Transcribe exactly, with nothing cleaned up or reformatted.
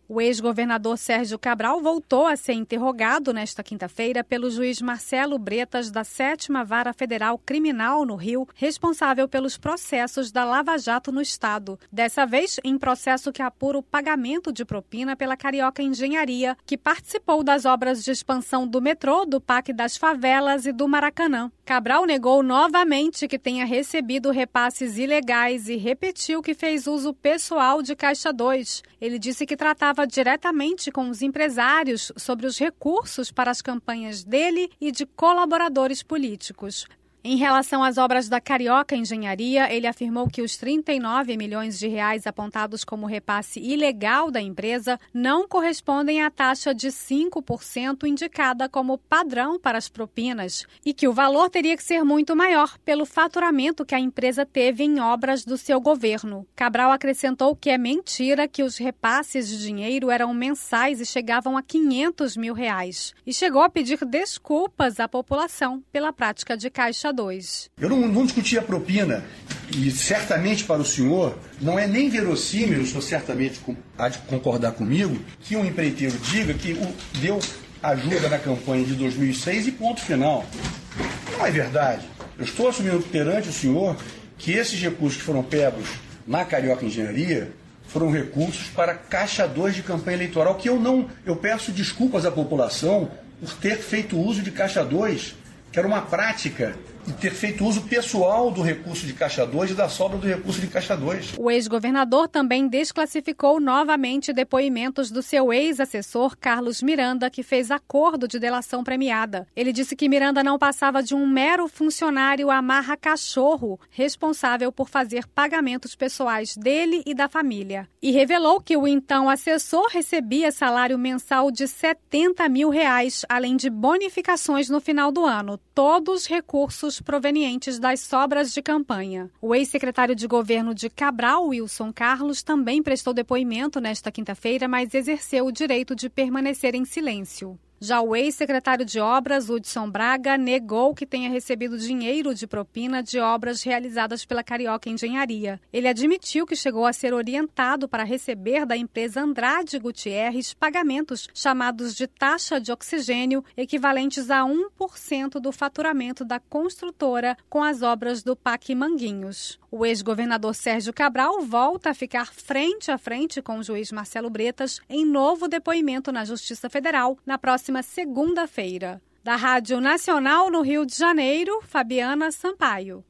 O ex-governador Sérgio Cabral voltou a ser interrogado nesta quinta-feira pelo juiz Marcelo Bretas, da sétima Vara Federal Criminal no Rio, responsável pelos processos da Lava Jato no estado. Dessa vez, em processo que apura o pagamento de propina pela Carioca Engenharia, que participou das obras de expansão do metrô, do Parque das Favelas e do Maracanã. Cabral negou novamente que tenha recebido repasses ilegais e repetiu que fez uso pessoal de Caixa dois. Ele disse que tratava diretamente com os empresários sobre os recursos para as campanhas dele e de colaboradores políticos. Em relação às obras da Carioca Engenharia, ele afirmou que os trinta e nove milhões de reais apontados como repasse ilegal da empresa não correspondem à taxa de cinco por cento indicada como padrão para as propinas e que o valor teria que ser muito maior pelo faturamento que a empresa teve em obras do seu governo. Cabral acrescentou que é mentira que os repasses de dinheiro eram mensais e chegavam a quinhentos mil reais. E chegou a pedir desculpas à população pela prática de Caixa dois. Eu não, não discuti a propina e certamente para o senhor não é nem verossímil, o senhor certamente há de concordar comigo, que um empreiteiro diga que o, deu ajuda na campanha de dois mil e seis e ponto final. Não é verdade. Eu estou assumindo perante o senhor que esses recursos que foram pegos na Carioca Engenharia foram recursos para Caixa dois de campanha eleitoral, que eu não, eu peço desculpas à população por ter feito uso de Caixa dois, que era uma prática, e ter feito uso pessoal do recurso de Caixa dois e da sobra do recurso de Caixa dois. O ex-governador também desclassificou novamente depoimentos do seu ex-assessor Carlos Miranda, que fez acordo de delação premiada. Ele disse que Miranda não passava de um mero funcionário amarra-cachorro, responsável por fazer pagamentos pessoais dele e da família. E revelou que o então assessor recebia salário mensal de setenta mil reais, além de bonificações no final do ano, todos recursos provenientes das sobras de campanha. O ex-secretário de governo de Cabral, Wilson Carlos, também prestou depoimento nesta quinta-feira, mas exerceu o direito de permanecer em silêncio. Já o ex-secretário de Obras, Hudson Braga, negou que tenha recebido dinheiro de propina de obras realizadas pela Carioca Engenharia. Ele admitiu que chegou a ser orientado para receber da empresa Andrade Gutierrez pagamentos chamados de taxa de oxigênio, equivalentes a um por cento do faturamento da construtora com as obras do Parque Manguinhos. O ex-governador Sérgio Cabral volta a ficar frente a frente com o juiz Marcelo Bretas em novo depoimento na Justiça Federal na próxima segunda-feira. Da Rádio Nacional no Rio de Janeiro, Fabiana Sampaio.